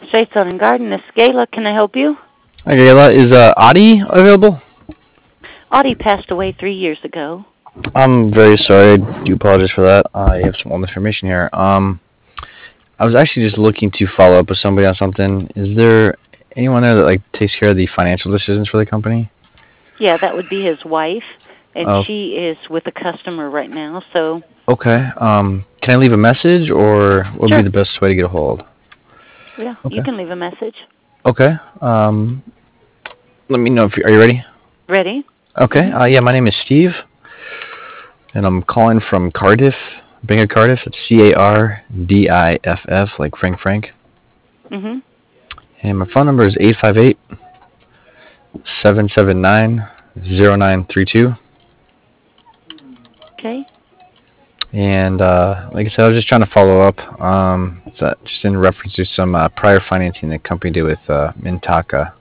States Lawn and Garden. This is Gayla. Can I help you? Hi, Gayla. Is Adi available? Audie passed away 3 years ago. I'm very sorry. I do apologize for that. I have some old information here. I was actually just looking to follow up with somebody on something. Is there anyone there that takes care of the financial decisions for the company? Yeah, that would be his wife, and Oh, she is with a customer right now. So, okay. Can I leave a message, or what would be sure. the best way to get a hold? Yeah, you Okay. can leave a message. Okay. Let me know if are you ready? Ready? Okay. Mhm. Yeah, my name is Steve, and I'm calling from Cardiff, Bank of Cardiff. It's Cardiff, like Frank. Mhm. And my phone number is 858-779-0932. Okay. And like I said, I was just trying to follow up. Just in reference to some prior financing the company did with Mintaka.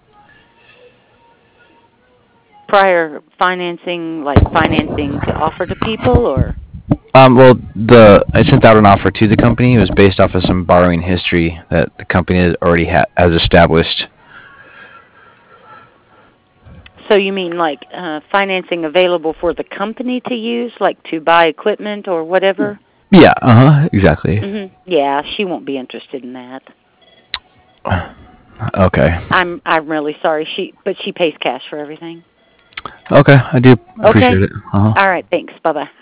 Prior financing, like financing to offer to people, or Well, I sent out an offer to the company. It was based off of some borrowing history that the company already has established. so you mean like financing available for the company to use, like to buy equipment or whatever? Yeah, exactly. Mhm. Yeah, she won't be interested in that. Okay. I'm really sorry. She pays cash for everything. Okay, I do Okay. appreciate it. Uh-huh. All right. Thanks. Bye bye.